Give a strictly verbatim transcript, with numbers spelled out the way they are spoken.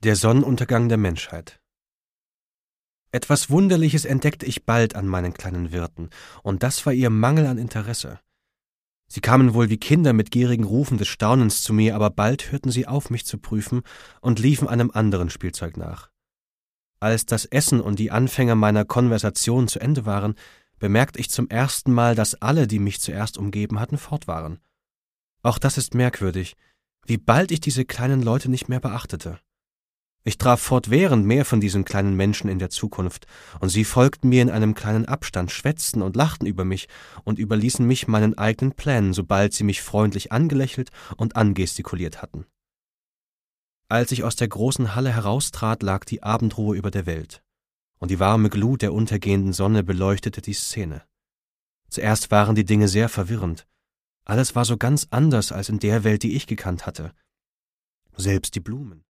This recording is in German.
Der Sonnenuntergang der Menschheit. Etwas Wunderliches entdeckte ich bald an meinen kleinen Wirten, und das war ihr Mangel an Interesse. Sie kamen wohl wie Kinder mit gierigen Rufen des Staunens zu mir, aber bald hörten sie auf, mich zu prüfen, und liefen einem anderen Spielzeug nach. Als das Essen und die Anfänge meiner Konversation zu Ende waren, bemerkte ich zum ersten Mal, dass alle, die mich zuerst umgeben hatten, fort waren. Auch das ist merkwürdig, wie bald ich diese kleinen Leute nicht mehr beachtete. Ich traf fortwährend mehr von diesen kleinen Menschen in der Zukunft, und sie folgten mir in einem kleinen Abstand, schwätzten und lachten über mich und überließen mich meinen eigenen Plänen, sobald sie mich freundlich angelächelt und angestikuliert hatten. Als ich aus der großen Halle heraustrat, lag die Abendruhe über der Welt, und die warme Glut der untergehenden Sonne beleuchtete die Szene. Zuerst waren die Dinge sehr verwirrend. Alles war so ganz anders als in der Welt, die ich gekannt hatte. Selbst die Blumen.